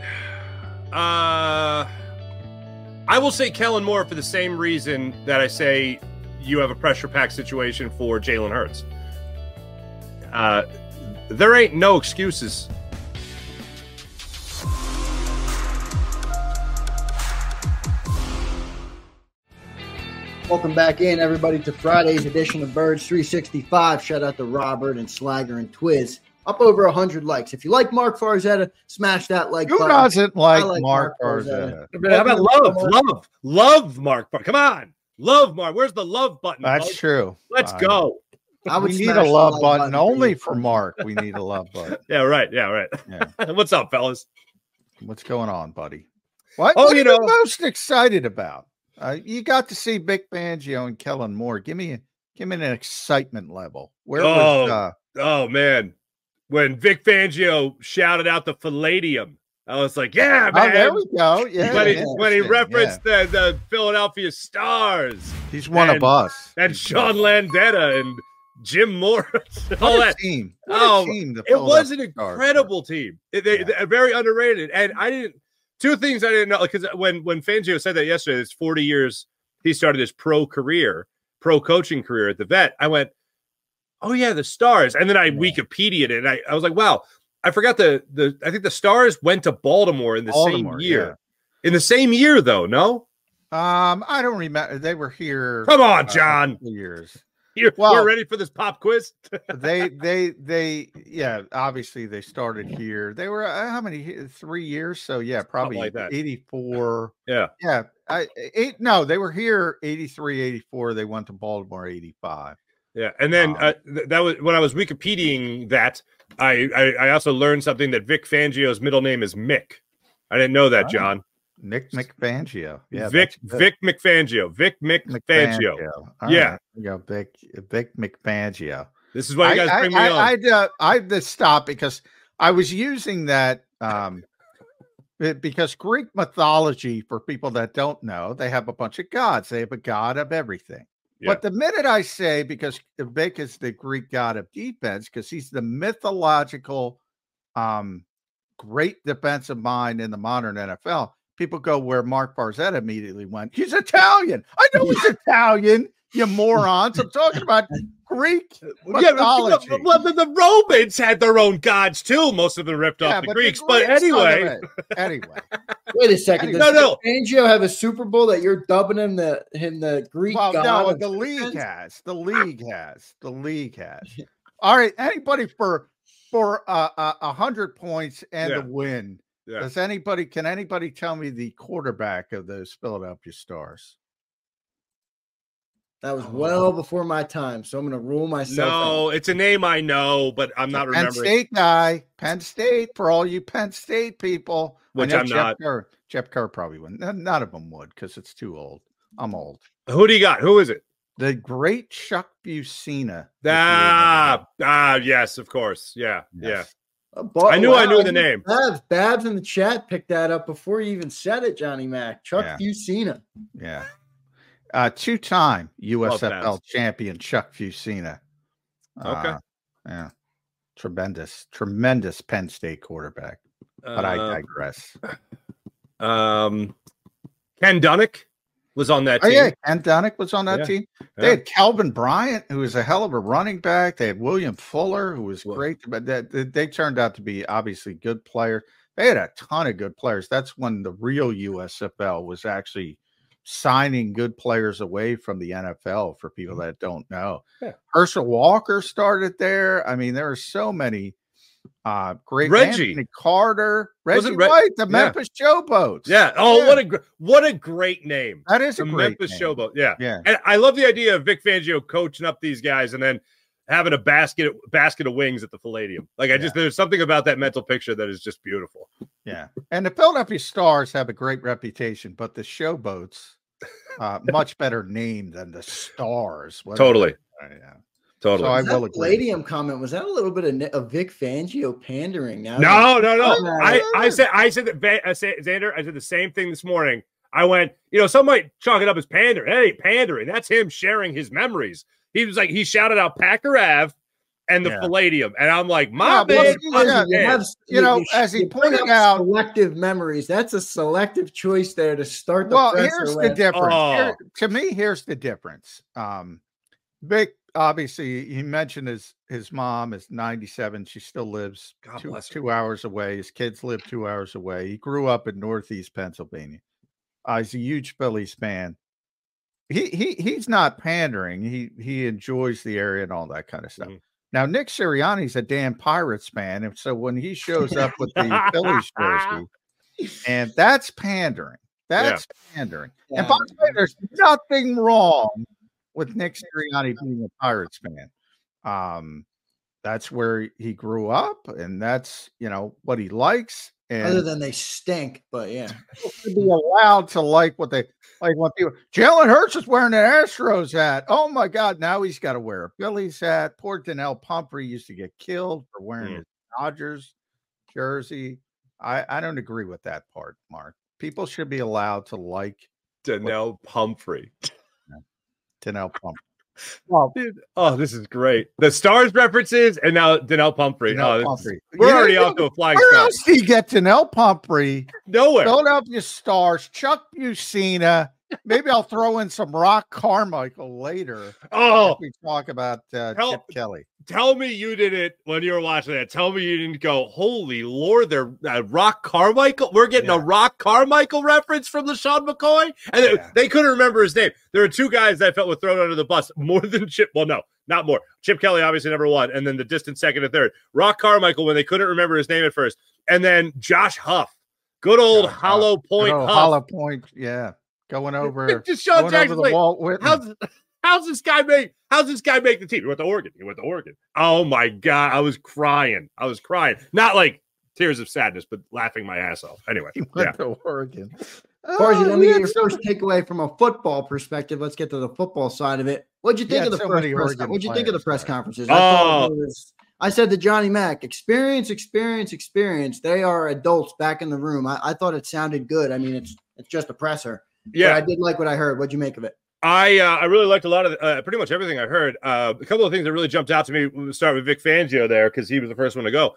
I will say Kellen Moore for the same reason that I say you have a pressure pack situation for Jalen Hurts. There ain't no excuses. Welcome back in, everybody, to Friday's edition of Birds 365. Shout out to Robert and Slagger and Twiz. Up over 100 likes. If you like Mark Farzetta, smash that like button. Who doesn't like Mark Farzetta? How about love Mark? Come on. Love Mark. Where's the love button? That's true. Let's go. We need a love button only for Mark. We need a love button. Yeah, right. Yeah. What's up, fellas? What's going on, buddy? What are you most excited about? You got to see Vic Fangio and Kellen Moore. Give me an excitement level. Oh man, when Vic Fangio shouted out the Palladium, I was like, "Yeah, man!" Oh, there we go. Yeah. When he referenced the Philadelphia Stars, he's one of us. And Sean Landetta and Jim Morris. What a team! It was an incredible team. They're very underrated, and I didn't. Two things I didn't know, because when Fangio said that yesterday, it's 40 years he started his pro coaching career at the Vet. I went, oh yeah, the Stars, and then I Wikipedia'd it. And I was like, wow, I forgot I think the Stars went to Baltimore in the same year. Yeah. In the same year, though, no? I don't remember. They were here. Come on, John. Years. We're ready for this pop quiz. Obviously they started here. They were how many? 3 years. So yeah, probably like 84. Yeah. They were here 83, 84. They went to Baltimore 85. Yeah. And then that was when I was Wikipediaing that. I also learned something that Vic Fangio's middle name is Mick. I didn't know that, John. Nick McFangio. Yeah. Vic McFangio. Vic McFangio. Yeah. Vic McFangio. This is why you guys bring me on. I had to stop because I was using that because Greek mythology, for people that don't know, they have a bunch of gods. They have a god of everything. Yeah. But the minute I say, because Vic is the Greek god of defense, because he's the mythological great defensive mind in the modern NFL, people go where Mark Farzetta immediately went. He's Italian. I know he's Italian, you morons. I'm talking about Greek mythology. The Romans had their own gods too. Most of them ripped off the Greeks. But anyway. Wait a second. Does Fangio have a Super Bowl that you're dubbing him the Greek god? No, the league has. The league has. All right. Anybody for 100 points and a win. Yeah. Can anybody tell me the quarterback of those Philadelphia Stars? That was well before my time, so I'm going to rule myself out. It's a name I know, but I'm not remembering. Penn State guy. Penn State, for all you Penn State people. Which I'm not. Jeff Kerr probably wouldn't. None of them would, because it's too old. I'm old. Who do you got? Who is it? The great Chuck Bucina. Yes, of course. Yeah, yes. I knew the name. Babs in the chat picked that up before you even said it, Johnny Mac. Chuck Bucina. Yeah. Two-time USFL champion Chuck Bucina. Okay. Yeah. Tremendous Penn State quarterback. But I digress. Ken Dunnick was on that team. Yeah, Ken Dunnick was on that team. They had Calvin Bryant, who was a hell of a running back. They had William Fuller, who was great. But they turned out to be obviously good players. They had a ton of good players. That's when the real USFL was actually signing good players away from the NFL, for people that don't know. Yeah. Herschel Walker started there. I mean, there are so many great. Reggie Anthony Carter, Reggie White, the Memphis Showboats. Yeah. Oh, what a great name. That is a great Memphis name. Showboat. Yeah. Yeah. And I love the idea of Vic Fangio coaching up these guys and then having a basket of wings at the Palladium. Like there's something about that mental picture that is just beautiful. Yeah. And the Philadelphia Stars have a great reputation, but the Showboats, much better name than the Stars. Totally. Yeah. Totally. So I will agree. Palladium comment, was that a little bit of Vic Fangio pandering? Now No. I said Xander, I said the same thing this morning. I went, some might chalk it up as pandering. Hey, pandering. That's him sharing his memories. He was like, he shouted out Packer Ave and the Palladium. And I'm like, my man, as he pointed out, selective memories. That's a selective choice there to start the here's the difference. To me, here's the difference. Vic, obviously, he mentioned his mom is 97. She still lives 2 hours away. His kids live 2 hours away. He grew up in Northeast Pennsylvania. He's a huge Phillies fan. He's not pandering. He enjoys the area and all that kind of stuff. Mm-hmm. Now, Nick Sirianni's a damn Pirates fan, and so when he shows up with the Phillies jersey, and that's pandering. That's pandering. Yeah. And by the way, there's nothing wrong with Nick Sirianni being a Pirates fan. That's where he grew up, and that's what he likes. And other than they stink, but people should be allowed to like what they like. When people, Jalen Hurts is wearing an Astros hat. Oh my God! Now he's got to wear a Phillies hat. Poor Donnell Pumphrey used to get killed for wearing his Dodgers jersey. I don't agree with that part, Mark. People should be allowed to like Donnell Pumphrey. Donnell Pumphrey. Well, dude, this is great. The Stars references and now Donnell Pumphrey. Pumphrey. We're already off to a flying start. Where else do you get Donnell Pumphrey? Nowhere. Philadelphia Stars, Chuck Bucina. Maybe I'll throw in some Rock Carmichael later. We talk about Chip Kelly. Tell me you didn't, when you were watching that, tell me you didn't go, holy Lord, they're Rock Carmichael. We're getting a Rock Carmichael reference from LeSean McCoy. And they couldn't remember his name. There are two guys that I felt were thrown under the bus more than Chip. Well, no, not more. Chip Kelly, obviously, number one. And then the distant second and third. Rock Carmichael, when they couldn't remember his name at first. And then Josh Huff. Good old Hollow Point Huff. Hollow Point, going over. Just Sean Jackson. How's this guy make the team? He went to Oregon. Oh my God. I was crying. Not like tears of sadness, but laughing my ass off. Anyway. He went to Oregon. Farzy, let me get your first takeaway from a football perspective. Let's get to the football side of it. What'd you think of the press conferences? I said to Johnny Mack, experience. They are adults back in the room. I thought it sounded good. I mean, it's just a presser. Yeah. But I did like what I heard. What'd you make of it? I really liked a lot of pretty much everything I heard. A couple of things that really jumped out to me. We'll start with Vic Fangio there because he was the first one to go.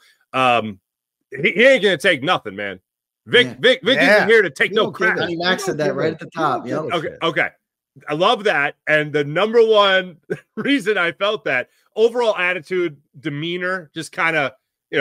He ain't gonna take nothing, man. Vic isn't here to take no crap. Johnny Mack said that right at the top. Okay. I love that. And the number one reason I felt that overall attitude, demeanor, just kind of.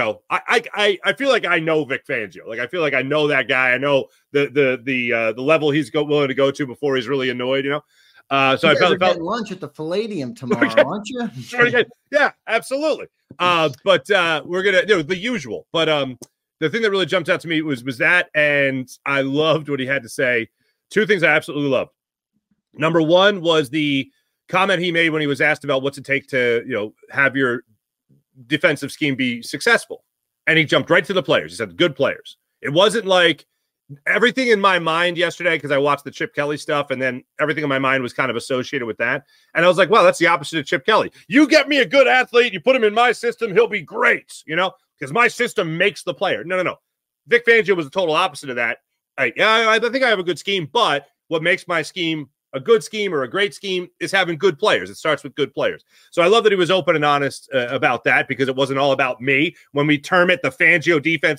I feel like I know Vic Fangio. Like I feel like I know that guy. I know the level he's willing to go to before he's really annoyed. So I felt lunch at the Palladium tomorrow, aren't you? Yeah, absolutely. But we're gonna do the usual. But the thing that really jumped out to me was that, and I loved what he had to say. Two things I absolutely loved. Number one was the comment he made when he was asked about what's it take to have your defensive scheme be successful, and he jumped right to the players. He said good players. It wasn't like everything in my mind yesterday, because I watched the Chip Kelly stuff, and then everything in my mind was kind of associated with that, and I was like, well, that's the opposite of Chip Kelly. You get me a good athlete, you put him in my system, he'll be great, because my system makes the player. No. Vic Fangio was the total opposite of that. I think I have a good scheme, but what makes my scheme a good scheme or a great scheme is having good players. It starts with good players. So I love that he was open and honest about that, because it wasn't all about me. When we term it the Fangio defense,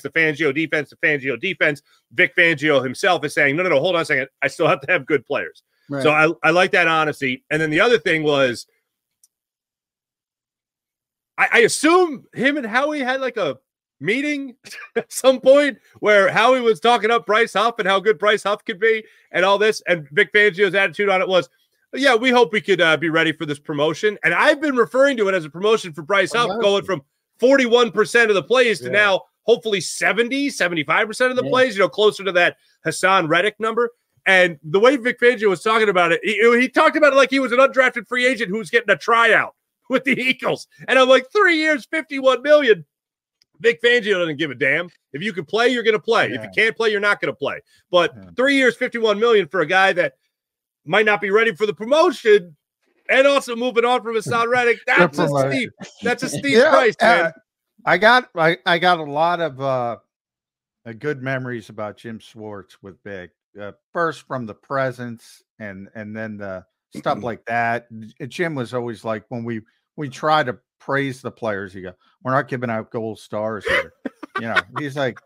Vic Fangio himself is saying, no, hold on a second. I still have to have good players. Right. So I like that honesty. And then the other thing was, I assume him and Howie had like a meeting at some point where Howie was talking up Bryce Huff and how good Bryce Huff could be and all this, and Vic Fangio's attitude on it was, yeah, we hope we could be ready for this promotion. And I've been referring to it as a promotion for Bryce Huff, going from 41% of the plays to now hopefully 75% of the plays, closer to that Hassan Reddick number. And the way Vic Fangio was talking about it, he talked about it like he was an undrafted free agent who's getting a tryout with the Eagles. And I'm like, 3 years, $51 million. Vic Fangio doesn't give a damn. If you can play, you're going to play. Yeah. If you can't play, you're not going to play. But 3 years, $51 million for a guy that might not be ready for the promotion, and also moving on from Hassan Reddick, that's a steep price, man. I got a lot of good memories about Jim Schwartz with Vic. First from the presence and then the stuff like that. Jim was always like, when we try to praise the players. You go, we're not giving out gold stars here. He's like,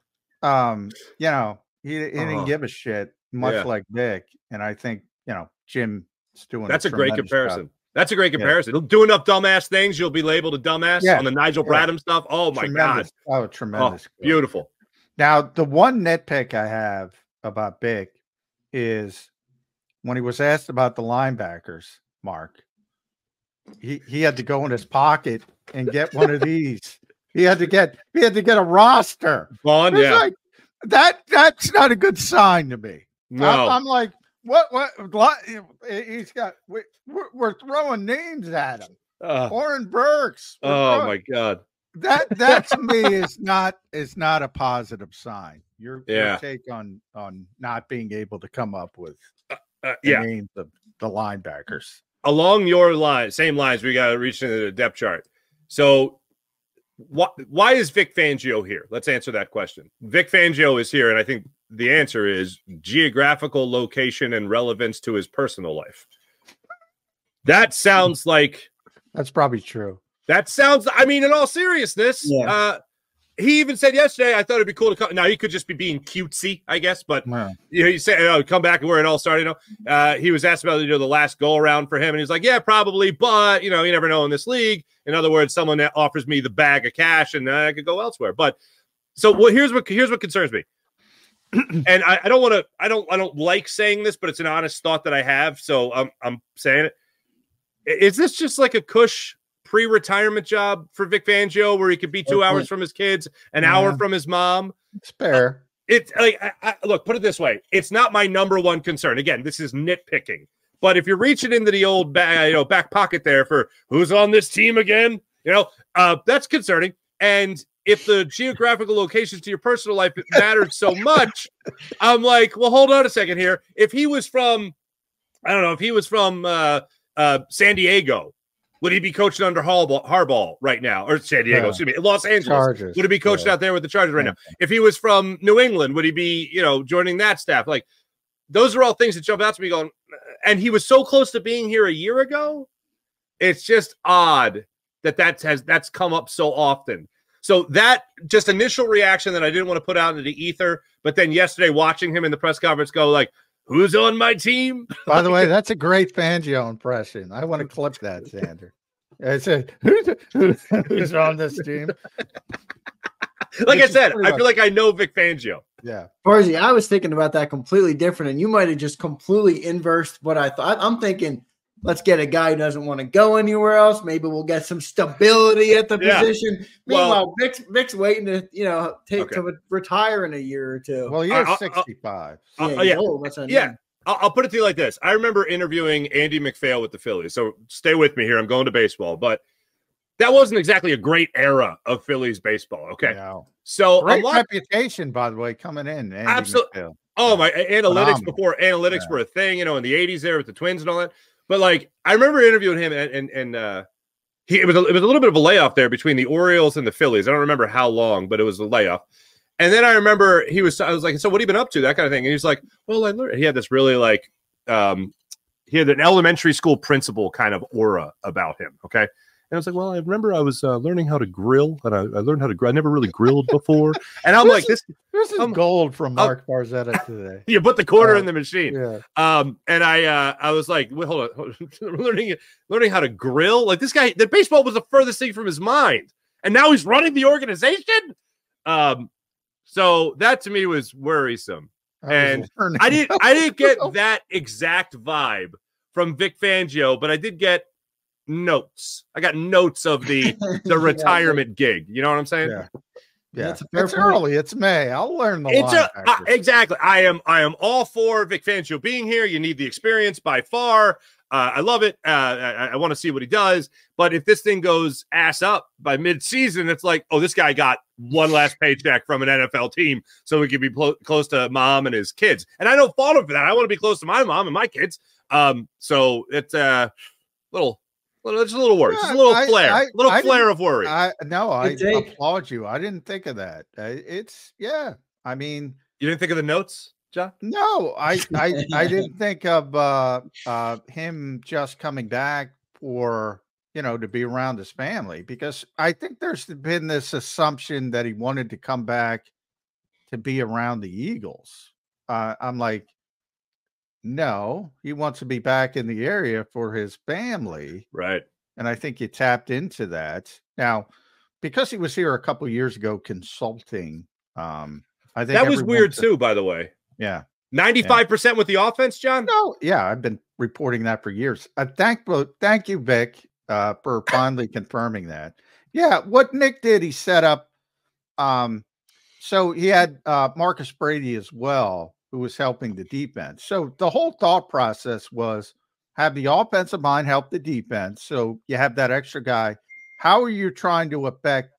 he didn't give a shit, much like Vic. And I think, Jim's doing. That's a great comparison. Job. That's a great comparison. Yeah. Do enough dumbass things, you'll be labeled a dumbass on the Nigel Bradham stuff. Oh my God. Oh, tremendous. Oh, beautiful. Now, the one nitpick I have about Vic is when he was asked about the linebackers, Mark, he had to go in his pocket and get one of these. He had to get a roster. Vaughn, like, that's not a good sign to me. No. I'm like, what he's got, we're throwing names at him. Oren Burks. My God. That to me is not a positive sign. Your take on not being able to come up with the names of the linebackers. Along your same lines, we got to reach into the depth chart. So why is Vic Fangio here? Let's answer that question. Vic Fangio is here, and I think the answer is geographical location and relevance to his personal life. That sounds like... That's probably true. That sounds... I mean, in all seriousness, he even said yesterday, I thought it'd be cool to come. Now, he could just be being cutesy, I guess, but he said, come back and where it all started. He was asked about the last go-around for him, and he's like, yeah, probably, but, you never know in this league. In other words, someone that offers me the bag of cash, and I could go elsewhere. But so here's what concerns me. And I don't like saying this, but it's an honest thought that I have, so I'm saying it. Is this just like a cush pre-retirement job for Vic Fangio where he could be 2 hours from his kids, an hour from his mom? It's fair. It's like, look, put it this way. It's not my number one concern. Again, this is nitpicking. But if you're reaching into the old back pocket there for who's on this team again, that's concerning. And if the geographical locations to your personal life mattered so much, I'm like, well, hold on a second here. If he was from, I don't know, if he was from San Diego, would he be coaching under Harbaugh right now? Or San Diego, excuse me, Los Angeles. Chargers. Would he be coaching out there with the Chargers right now? If he was from New England, would he be, joining that staff? Like, those are all things that jump out to me going, and he was so close to being here a year ago. It's just odd that's come up so often. So that just initial reaction that I didn't want to put out into the ether, but then yesterday watching him in the press conference go like, who's on my team? By the way, that's a great Fangio impression. I want to clip that, Xander. I said, who's on this team? Like I said, I feel like I know Vic Fangio. Yeah. Farzy, I was thinking about that completely different, and you might have just completely inversed what I thought. I'm thinking, let's get a guy who doesn't want to go anywhere else. Maybe we'll get some stability at the position. Meanwhile, Vic's waiting to retire in a year or two. Well, you're 65. I'll put it to you like this. I remember interviewing Andy McPhail with the Phillies. So stay with me here. I'm going to baseball, but that wasn't exactly a great era of Phillies baseball. Okay. No. So great reputation, by the way, coming in. Absolutely. Oh, my analytics before analytics were a thing, in the 80s there with the Twins and all that. But like, I remember interviewing him, and it was a little bit of a layoff there between the Orioles and the Phillies. I don't remember how long, but it was a layoff. And then I remember I was like, so what have you been up to? That kind of thing. And he's like, well, I learned. He had this really like, he had an elementary school principal kind of aura about him. Okay. And I was like, well, I remember I was learning how to grill, and I learned how to grill. I never really grilled before. And I'm like, this is gold from Mark Farzetta today. You put the quarter in the machine. Yeah. And I was like, wait, hold on. learning how to grill. Like this guy, the baseball was the furthest thing from his mind. And now he's running the organization. So that to me was worrisome. And I didn't get that exact vibe from Vic Fangio, but I did get notes. I got notes of the retirement gig. You know what I'm saying? Yeah. It's early. It's May. I'll learn the exactly. I am all for Vic Fangio being here. You need the experience by far. I love it. I want to see what he does. But if this thing goes ass up by mid-season, it's like, oh, this guy got one last paycheck from an NFL team so he could be close to mom and his kids. And I don't fault him for that. I want to be close to my mom and my kids. So it's a little worry. Just a little flare of worry. I applaud you. I didn't think of that. I mean, you didn't think of the notes, John? No, I didn't think of him just coming back for to be around his family, because I think there's been this assumption that he wanted to come back to be around the Eagles. I'm like, no, he wants to be back in the area for his family. Right. And I think you tapped into that. Now, because he was here a couple of years ago consulting, I think that was weird too, by the way. Yeah. 95% with the offense, John? No, yeah, I've been reporting that for years. Thank you, Vic, for finally confirming that. Yeah, what Nick did, he set up. So he had Marcus Brady as well, who was helping the defense. So the whole thought process was have the offensive mind help the defense. So you have that extra guy. How are you trying to affect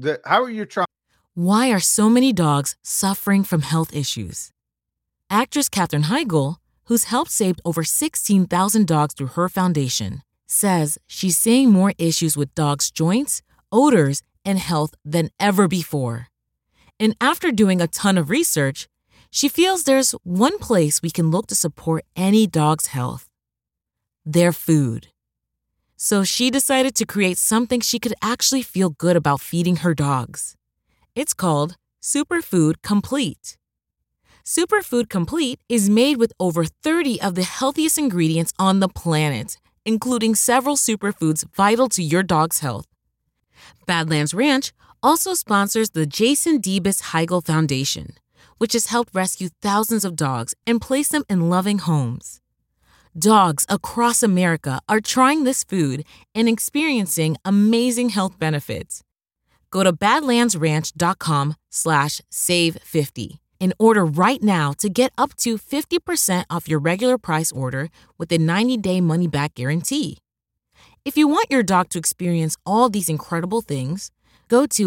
Why are so many dogs suffering from health issues? Actress Katherine Heigl, who's helped save over 16,000 dogs through her foundation, says she's seeing more issues with dogs' joints, odors, and health than ever before. And after doing a ton of research, she feels there's one place we can look to support any dog's health: their food. So she decided to create something she could actually feel good about feeding her dogs. It's called Superfood Complete. Superfood Complete is made with over 30 of the healthiest ingredients on the planet, including several superfoods vital to your dog's health. Badlands Ranch also sponsors the Jason Debus Heigl Foundation, which has helped rescue thousands of dogs and place them in loving homes. Dogs across America are trying this food and experiencing amazing health benefits. Go to badlandsranch.com/save50 and order right now to get up to 50% off your regular price order with a 90-day money-back guarantee. If you want your dog to experience all these incredible things, go to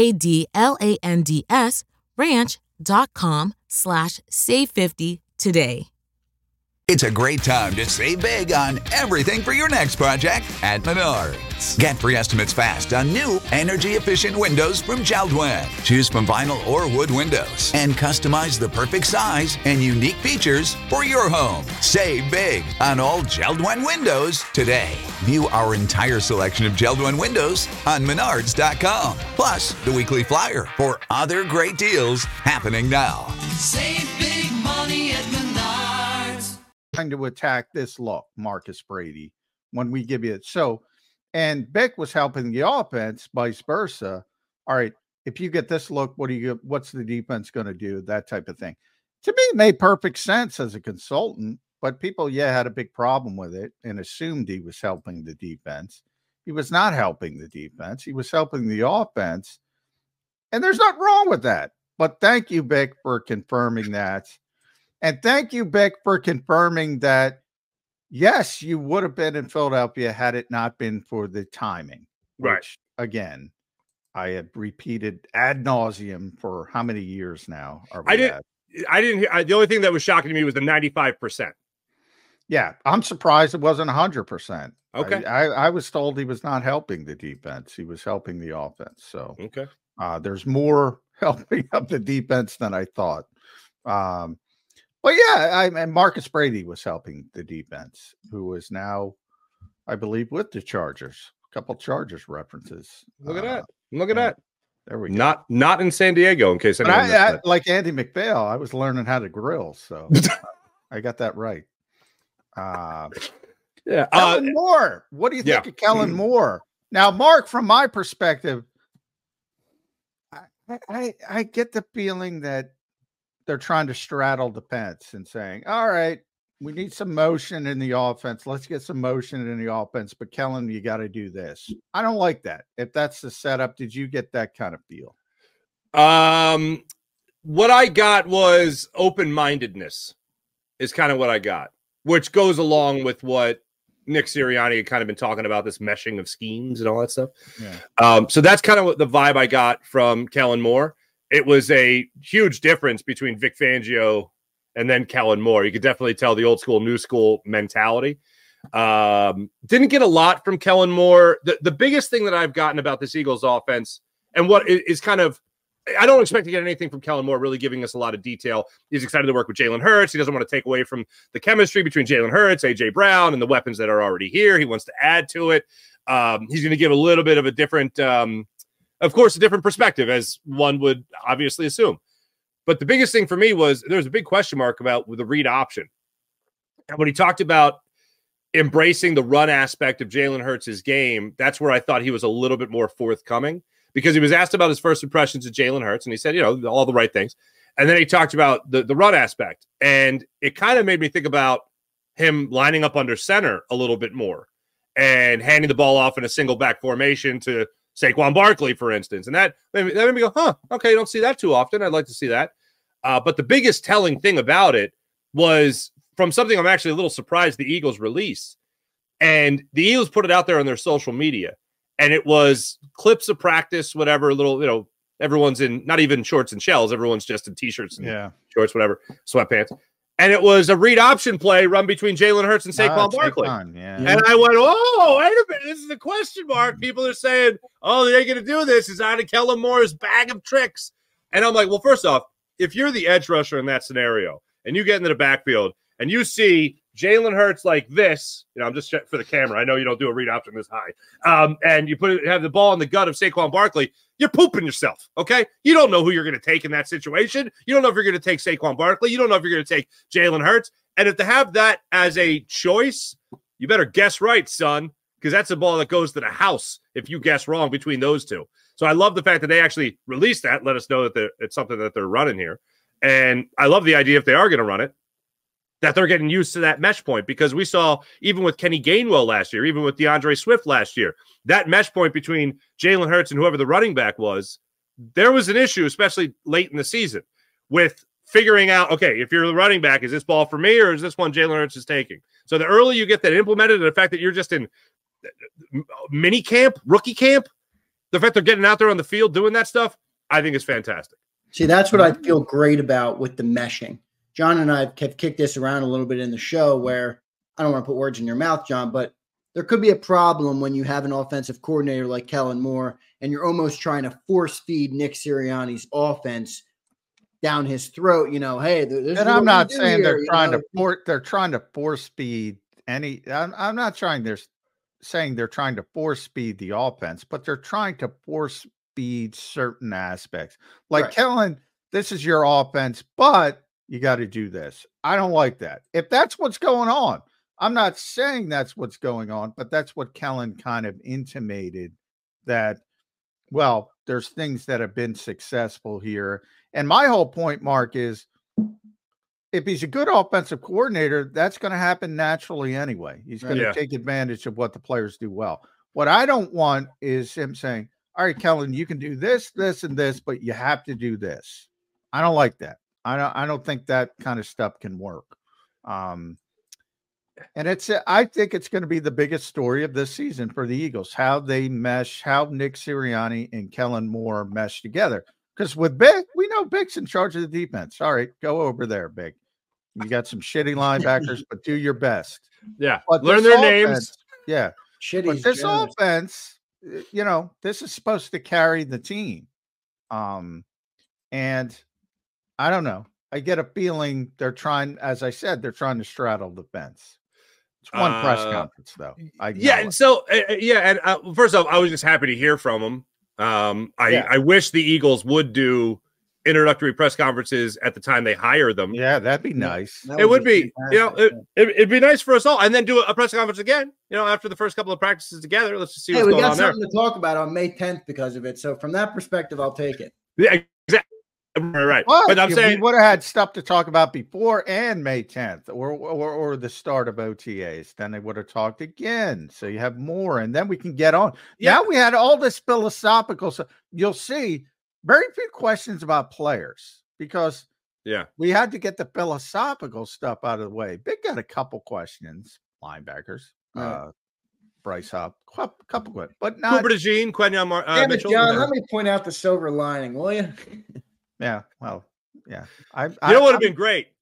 badlandsranch.com/save50 today. It's a great time to save big on everything for your next project at Menards. Get free estimates fast on new energy-efficient windows from JELD-WEN. Choose from vinyl or wood windows and customize the perfect size and unique features for your home. Save big on all JELD-WEN windows today. View our entire selection of JELD-WEN windows on Menards.com. Plus, the weekly flyer for other great deals happening now. Save big money at Menards. To attack this look, Marcus Brady, when we give you it. So, and Beck was helping the offense, vice versa. All right, if you get this look, what's the defense going to do? That type of thing. To me, it made perfect sense as a consultant, but people, had a big problem with it and assumed he was helping the defense. He was not helping the defense. He was helping the offense. And there's nothing wrong with that. But thank you, Beck, for confirming that. And thank you, Beck, for confirming that, yes, you would have been in Philadelphia had it not been for the timing. Right. Which, again, I have repeated ad nauseum for how many years now? The only thing that was shocking to me was the 95%. Yeah, I'm surprised it wasn't 100%. Okay. I was told he was not helping the defense. He was helping the offense. So okay. There's more helping of the defense than I thought. But and Marcus Brady was helping the defense, who is now, I believe, with the Chargers. A couple Chargers references. Look at that. Look at that. There we go. Not in San Diego, in case anyone I like Andy McPhail, I was learning how to grill, so I got that right. Kellen Moore. What do you think of Kellen Moore? Now, Mark, from my perspective, I get the feeling that they're trying to straddle the fence and saying, all right, we need some motion in the offense. Let's get some motion in the offense. But Kellen, you got to do this. I don't like that. If that's the setup, did you get that kind of feel? What I got was open-mindedness is kind of what I got, which goes along with what Nick Sirianni had kind of been talking about, this meshing of schemes and all that stuff. Yeah. So that's kind of what the vibe I got from Kellen Moore. It was a huge difference between Vic Fangio and then Kellen Moore. You could definitely tell the old school, new school mentality. Didn't get a lot from Kellen Moore. The biggest thing that I've gotten about this Eagles offense and what is kind of I don't expect to get anything from Kellen Moore really giving us a lot of detail. He's excited to work with Jalen Hurts. He doesn't want to take away from the chemistry between Jalen Hurts, A.J. Brown, and the weapons that are already here. He wants to add to it. He's going to give a little bit of a different, of course, a different perspective, as one would obviously assume. But the biggest thing for me was there was a big question mark about the read option. And when he talked about embracing the run aspect of Jalen Hurts' game, that's where I thought he was a little bit more forthcoming, because he was asked about his first impressions of Jalen Hurts, and he said, all the right things. And then he talked about the run aspect, and it kind of made me think about him lining up under center a little bit more and handing the ball off in a single back formation to Saquon Barkley, for instance. And that made me go, okay, you don't see that too often. I'd like to see that. But the biggest telling thing about it was from something I'm actually a little surprised the Eagles released. And the Eagles put it out there on their social media. And it was clips of practice, whatever, little, everyone's in not even shorts and shells. Everyone's just in T-shirts and shorts, whatever, sweatpants. And it was a read option play run between Jalen Hurts and Saquon Barkley. And I went, oh, wait a minute. This is a question mark. People are saying, oh, they're going to do this. Is out of Kellen Moore's bag of tricks. And I'm like, well, first off, if you're the edge rusher in that scenario and you get into the backfield and you see Jalen Hurts like this, I'm just checking for the camera. I know you don't do a read option this high. And you have the ball in the gut of Saquon Barkley, you're pooping yourself, okay? You don't know who you're going to take in that situation. You don't know if you're going to take Saquon Barkley. You don't know if you're going to take Jalen Hurts. And if to have that as a choice, you better guess right, son, because that's a ball that goes to the house if you guess wrong between those two. So I love the fact that they actually released that, let us know that it's something that they're running here. And I love the idea if they are going to run it, that they're getting used to that mesh point, because we saw even with Kenny Gainwell last year, even with DeAndre Swift last year, that mesh point between Jalen Hurts and whoever the running back was, there was an issue, especially late in the season, with figuring out, okay, if you're the running back, is this ball for me or is this one Jalen Hurts is taking? So the earlier you get that implemented, and the fact that you're just in mini camp, rookie camp, the fact they're getting out there on the field doing that stuff, I think is fantastic. See, that's what I feel great about with the meshing. John and I have kicked this around a little bit in the show where I don't want to put words in your mouth, John, but there could be a problem when you have an offensive coordinator like Kellen Moore and you're almost trying to force feed Nick Sirianni's offense down his throat. Hey, and I'm not saying they're trying to force feed any. I'm not trying. They're saying they're trying to force feed the offense, but they're trying to force feed certain aspects. Like right. Kellen, this is your offense, but you got to do this. I don't like that. If that's what's going on, I'm not saying that's what's going on, but that's what Kellen kind of intimated, that, well, there's things that have been successful here. And my whole point, Mark, is if he's a good offensive coordinator, that's going to happen naturally anyway. He's going to take advantage of what the players do well. What I don't want is him saying, all right, Kellen, you can do this, this, and this, but you have to do this. I don't like that. I don't think that kind of stuff can work. And I think it's going to be the biggest story of this season for the Eagles, how they mesh, how Nick Sirianni and Kellen Moore mesh together. Because with Big, we know Big's in charge of the defense. All right, go over there, Big. You got some shitty linebackers, but do your best. Yeah, but learn their names. Yeah, shitty. But this offense, this is supposed to carry the team. And I don't know. I get a feeling they're trying, as I said, they're trying to straddle the fence. It's one press conference, though. First off, I was just happy to hear from him. I wish the Eagles would do introductory press conferences at the time they hire them. Yeah, that'd be nice. It would be, it'd be nice for us all, and then do a press conference again. After the first couple of practices together, let's just see what's going on there. We got something to talk about on May 10th because of it. So from that perspective, I'll take it. Yeah, exactly. Right, but I'm saying we would have had stuff to talk about before and May 10th, or the start of OTAs. Then they would have talked again, so you have more, and then we can get on. Yeah. Now we had all this philosophical stuff. You'll see very few questions about players because we had to get the philosophical stuff out of the way. Big got a couple questions, linebackers, Bryce Hop, couple questions, but not Cooper DeJean, Quentin Mitchell. John, let me point out the silver lining, will you? Yeah, well, yeah. What would have been great?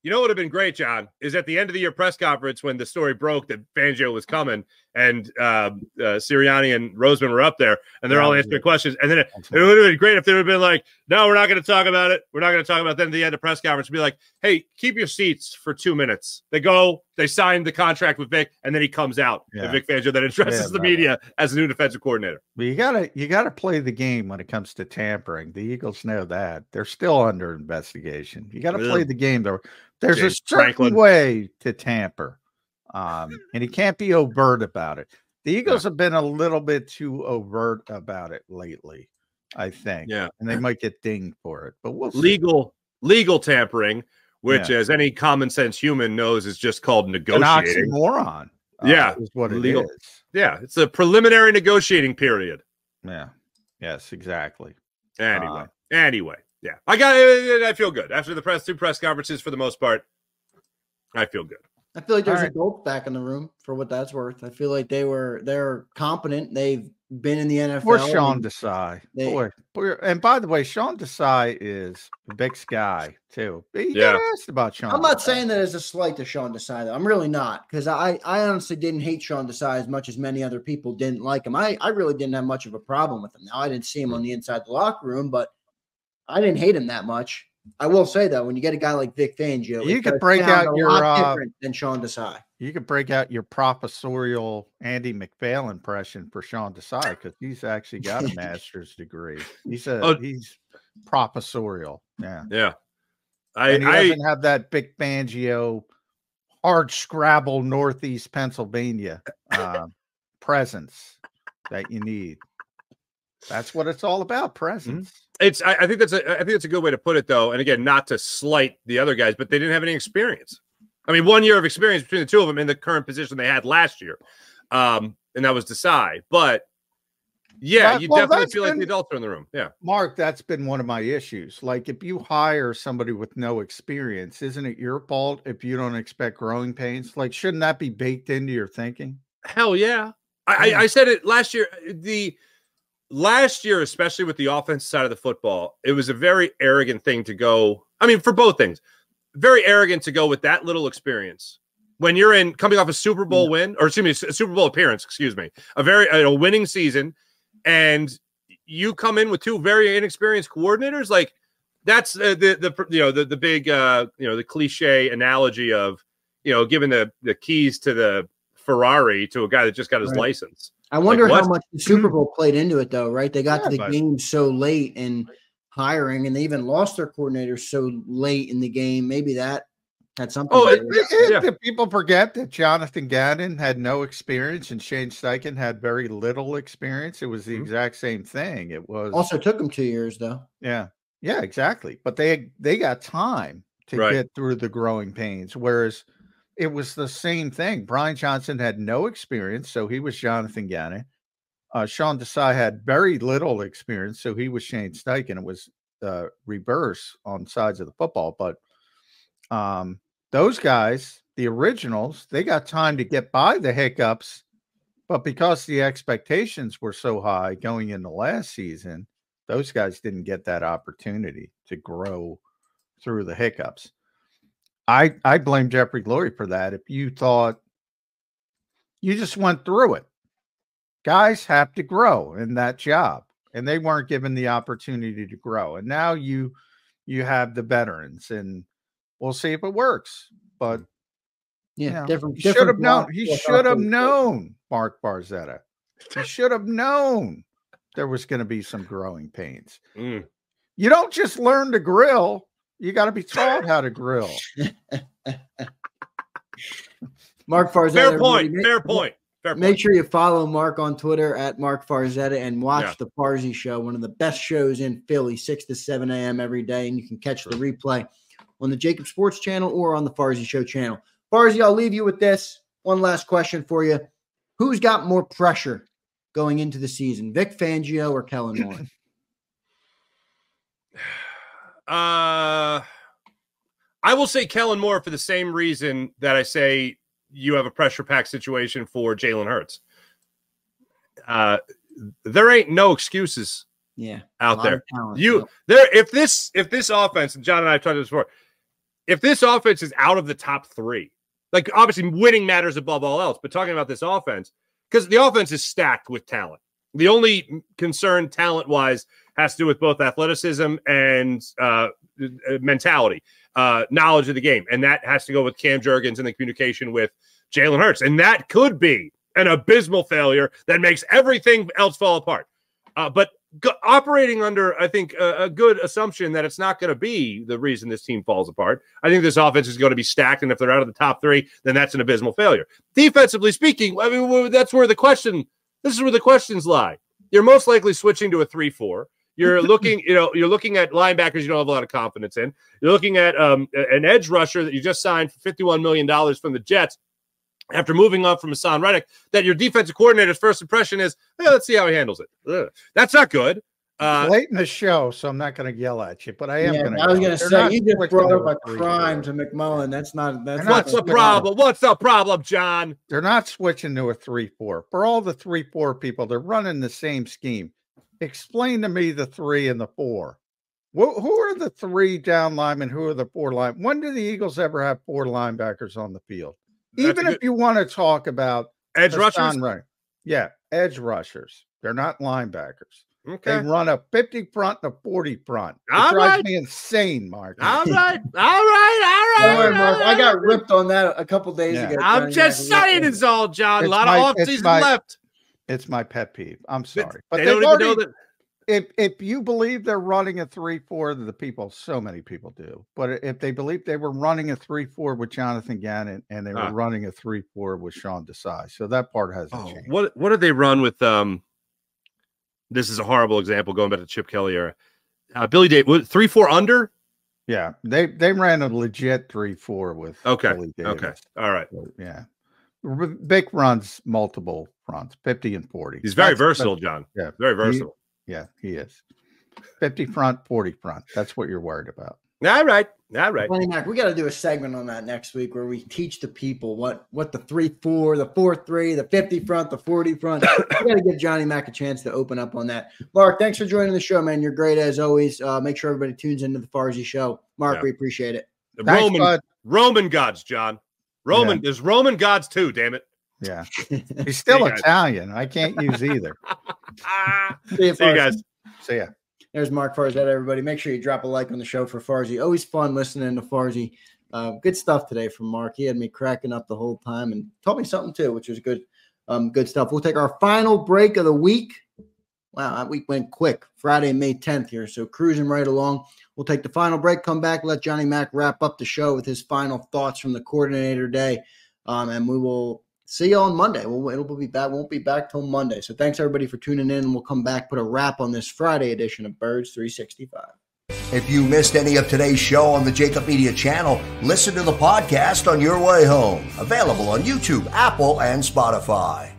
You know what would have been great, John, is at the end of the year press conference when the story broke that Fangio was coming and Sirianni and Roseman were up there and they're all answering questions. And then it would have been great if they would have been like, no, we're not going to talk about it. We're not going to talk about it. Then at the end of press conference, be like, hey, keep your seats for 2 minutes. They go, they sign the contract with Vic, and then he comes out. And Vic Fangio then addresses the media as the new defensive coordinator. But you gotta play the game when it comes to tampering. The Eagles know that. They're still under investigation. You gotta play the game though. There's a certain way to tamper, and he can't be overt about it. The Eagles have been a little bit too overt about it lately, I think. Yeah, and they might get dinged for it, but we'll see. Legal tampering, which, as any common sense human knows, is just called negotiating. An oxymoron. Is what it is. Yeah, it's a preliminary negotiating period. Yeah. Yes, exactly. Anyway. Yeah, I feel good after the two press conferences. For the most part, I feel good. I feel like there's adults back in the room for what that's worth. I feel like they're competent. They've been in the NFL. Poor Sean Desai. And by the way, Sean Desai is a big guy too. You got asked about Sean. I'm not saying that as a slight to Sean Desai, though. I'm really not, because I honestly didn't hate Sean Desai as much as many other people didn't like him. I really didn't have much of a problem with him. Now, I didn't see him on the inside the locker room, but I didn't hate him that much. I will say though, when you get a guy like Vic Fangio, you could break out your different than Sean Desai. You could break out your professorial Andy McPhail impression for Sean Desai because he's actually got a master's degree. He's professorial. Yeah. He doesn't have that Vic Fangio hard scrabble Northeast Pennsylvania presence that you need. That's what it's all about, presence. I think that's a good way to put it, though. And again, not to slight the other guys, but they didn't have any experience. I mean, 1 year of experience between the two of them in the current position they had last year, and that was Desai. But you definitely feel like the adults are in the room. Yeah, Mark, that's been one of my issues. Like, if you hire somebody with no experience, isn't it your fault if you don't expect growing pains? Like, shouldn't that be baked into your thinking? Hell yeah! I said it last year. Last year, especially with the offensive side of the football, it was a very arrogant thing to go. I mean, for both things, very arrogant to go with that little experience when you're coming off a Super Bowl win, or excuse me, a Super Bowl appearance, a winning season, and you come in with two very inexperienced coordinators. Like, that's the big the cliche analogy of giving the keys to the Ferrari to a guy that just got his license. I wonder how much the Super Bowl played into it, though, right? They got to the game so late in hiring, and they even lost their coordinator so late in the game. Maybe that had something. People forget that Jonathan Gannon had no experience and Shane Steichen had very little experience. It was the exact same thing. It was also took them 2 years, though. Yeah, exactly. But they got time to get through the growing pains, whereas it was the same thing. Brian Johnson had no experience, so he was Jonathan Gannon. Sean Desai had very little experience, so he was Shane Steichen. It was reverse on sides of the football. But those guys, the originals, they got time to get by the hiccups. But because the expectations were so high going into last season, those guys didn't get that opportunity to grow through the hiccups. I blame Jeffrey Lurie for that. If you thought you just went through it, guys have to grow in that job, and they weren't given the opportunity to grow. And now you have the veterans, and we'll see if it works. But different. He should have known. He should have known, Mark Barzetta. He should have known there was going to be some growing pains. You don't just learn to grill. You got to be taught how to grill. Mark Farzetta. Fair point. Make sure you follow Mark on Twitter at Mark Farzetta and watch the Farzy Show, one of the best shows in Philly, 6 to 7 a.m. every day. And you can catch the replay on the Jacob Sports channel or on the Farzy Show channel. Farzy, I'll leave you with this. One last question for you. Who's got more pressure going into the season, Vic Fangio or Kellen Moore? I will say Kellen Moore for the same reason that I say you have a pressure pack situation for Jalen Hurts. There ain't no excuses out there. If this offense, and John and I have talked about this before, if this offense is out of the top 3, like obviously winning matters above all else, but talking about this offense, because the offense is stacked with talent. The only concern talent-wise has to do with both athleticism and mentality, knowledge of the game. And that has to go with Cam Jurgens and the communication with Jalen Hurts. And that could be an abysmal failure that makes everything else fall apart. But operating under, I think, a good assumption that it's not going to be the reason this team falls apart. I think this offense is going to be stacked, and if they're out of the top 3, then that's an abysmal failure. Defensively speaking, I mean, this is where the questions lie. You're most likely switching to a 3-4. You're looking, you're looking at linebackers you don't have a lot of confidence in. You're looking at an edge rusher that you just signed for $51 million from the Jets after moving on from Hassan Reddick, that your defensive coordinator's first impression is, let's see how he handles it. Ugh. That's not good. Late in the show, so I'm not going to yell at you, but I am going to. I was going to say, you just brought up a crime to McMullen. That's what's the problem? What's the problem, John? They're not switching to a 3-4. For all the 3-4 people, they're running the same scheme. Explain to me the 3 and the 4. Who are the 3 down linemen? Who are the 4 linemen? When do the Eagles ever have 4 linebackers on the field? Even if you want to talk about edge rushers, right? Yeah, edge rushers. They're not linebackers. Okay. They run a 50 front and a 40 front. It drives me insane, Mark. All right. Don't worry, Mark. I got ripped on that a couple days ago. I'm just saying it's all, John. A lot of off-season left. It's my pet peeve. I'm sorry. But they don't even know that. If you believe they're running a 3-4, so many people do. But if they believe they were running a 3-4 with Jonathan Gannon and they were running a 3-4 with Sean Desai, so that part hasn't changed. What did they run with? This is a horrible example going back to Chip Kelly era. Billy Davis 3-4 under. Yeah, they ran a legit 3-4 with Billy Davis. Okay, all right. So, yeah, Vic runs multiple fronts, 50 and 40. He's very versatile, John. Yeah, very versatile. He is. 50 front, 40 front. That's what you're worried about. All right. Funny Mac, we got to do a segment on that next week where we teach the people what the 3-4, the 4-3, the 50 front, the 40 front. We got to give Johnny Mac a chance to open up on that. Mark, thanks for joining the show, man. You're great as always. Make sure everybody tunes into the Farzy show. Mark, we appreciate it. Roman gods, John. There's Roman gods too. Damn it. Yeah, he's still Italian. I can't use either. See you guys. See ya. There's Mark Farzad, everybody. Make sure you drop a like on the show for Farzy. Always fun listening to Farzy. Good stuff today from Mark. He had me cracking up the whole time and told me something too, which was good. Good stuff. We'll take our final break of the week. Wow, that week went quick. Friday, May 10th here, so cruising right along. We'll take the final break, come back, let Johnny Mac wrap up the show with his final thoughts from the coordinator day, and we will see you on Monday. It'll be back. Won't be back till Monday. So thanks everybody for tuning in, and we'll come back, put a wrap on this Friday edition of Birds 365. If you missed any of today's show on the Jacob Media channel, listen to the podcast on your way home. Available on YouTube, Apple, and Spotify.